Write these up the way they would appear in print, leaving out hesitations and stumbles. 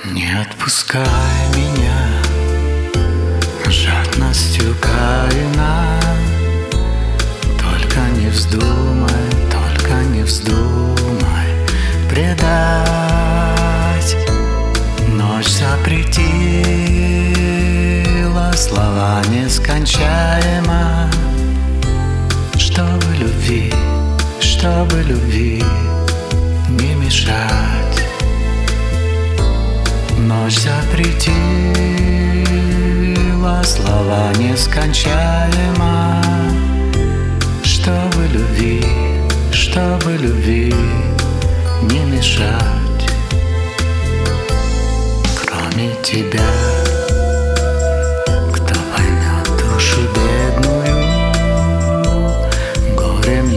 Не отпускай меня жадностью Каина. Только не вздумай, только не вздумай предать. Ночь запретила слова нескончаемо, чтобы любви не мешать. Ночь запретила слова нескончаемо, чтобы любви не мешать. Кроме тебя, кто поймет душу бедную, горем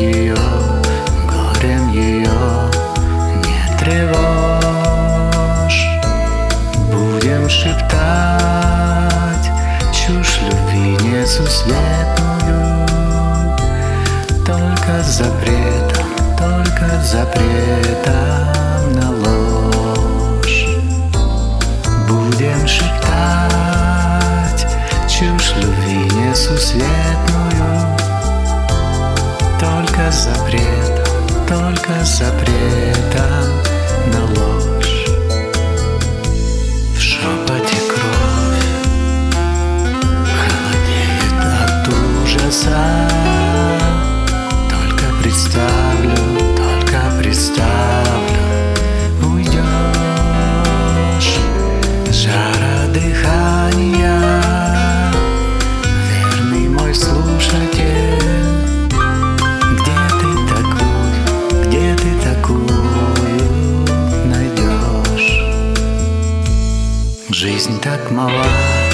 ее не тревожь. Будем шептать чушь любви несусветную, только запретом на ложь. Будем шептать чушь любви несусветную, только запретом на ложь. В шепоте кровь холодеет от ужаса. Только представлю, уйдешь. Жара дыхания, верный мой слушатель. Где ты такую найдешь? Жизнь так мала,